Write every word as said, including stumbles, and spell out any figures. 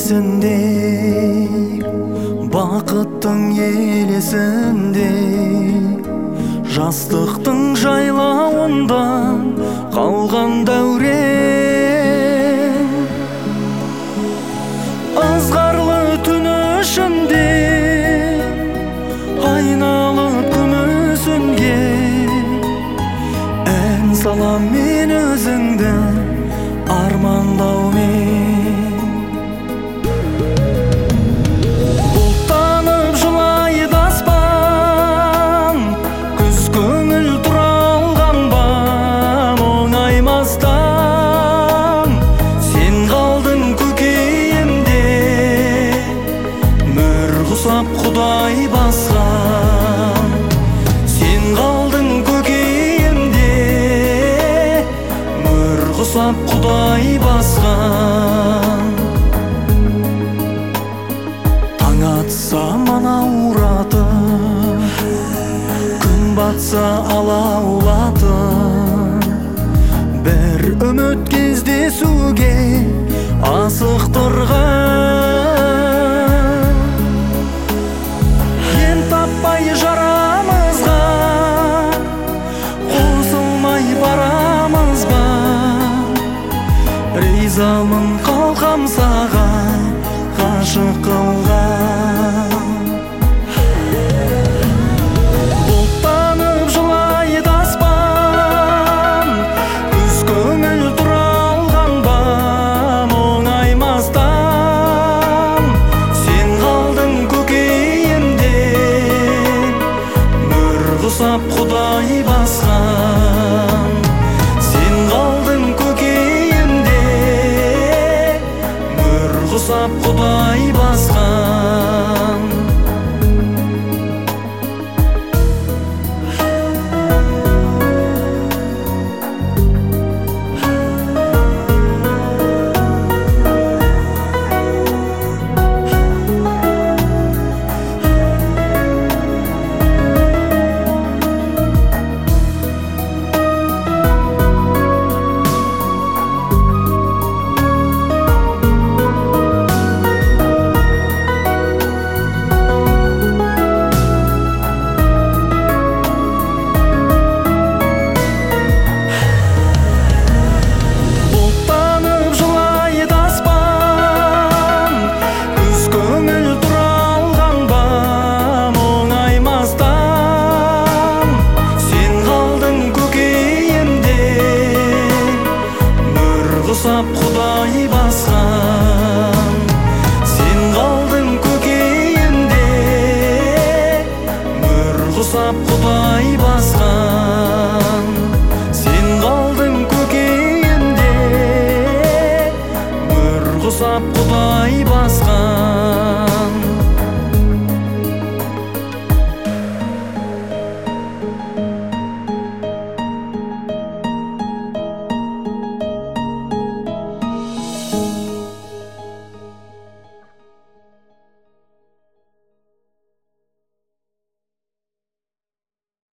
елесіндей, бақыттың елесіндей, жастықтың жайлауында қалған дәурен. Ызғарлы түн ішінде айналып күмісінге, ән салам мен өзіңді армандаумен. Бұлттанып жылайды аспан, күз көңіл тұралған ба мұңаймастан. Сен қалдың көкейімде, мөр құсап Құдай басқан. Сен қалдың көкейімде, мөр құсап Құдай басқан. Таң атса манауратып, күн батса алаулатып, бір үміт кездесуге асықтырған. Ен таппай жарамызға қосылмай барамыз ба? Ризамын қалқам саған ғашық қылған.